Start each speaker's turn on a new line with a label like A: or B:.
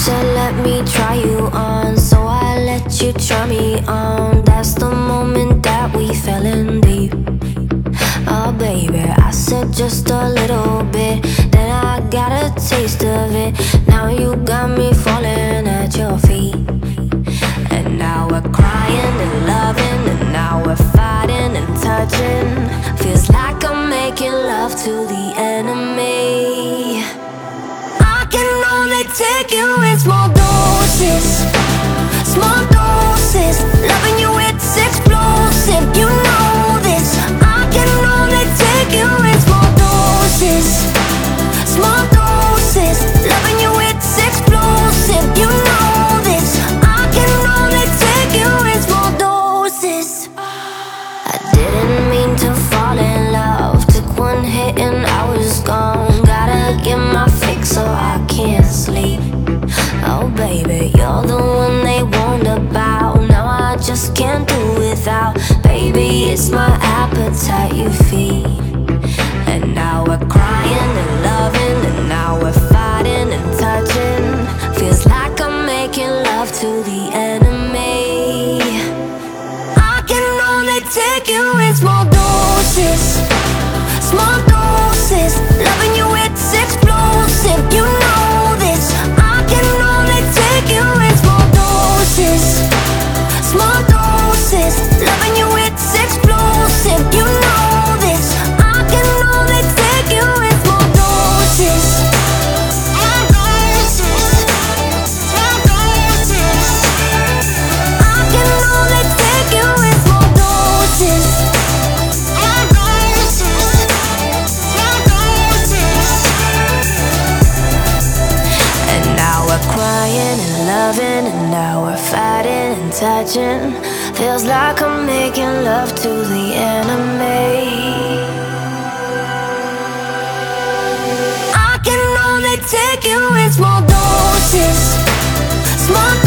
A: said let me try you on, so I let you try me on. That's the moment that we fell in deep. Oh baby, I said just a little bit, then I got a taste of it. Now you got me falling at your feet. And now we're crying and loving, and now we're fighting and touching. Feels like I'm making love to the enemy. I can only take you in small doses, small doses. Loving you, it's explosive, you know this. I can only take you in small doses, small doses. Loving you, it's explosive, you know this. I can only take you in small doses. I didn't mean to fall in love. Took one hit and I was gone. Gotta get my fix so I can't sleep. Oh baby, you're the one they warned about. Now I just can't do without. Baby, it's my appetite you feed. And now we're crying and loving, and now we're fighting and touching. Feels like I'm making love to the enemy. I can only take you in small doses, small doses. Loving you, it's explosive, you know this. I can only take you in small doses, small doses. Loving you, it's explosive, you know this. I can only take you in small doses. Small doses, small doses. I can only take you in small doses. Small doses, small doses. And now we're crying and loving, and now we're fighting and touching. Feels like I'm making love to the enemy. I can only take you in small doses, small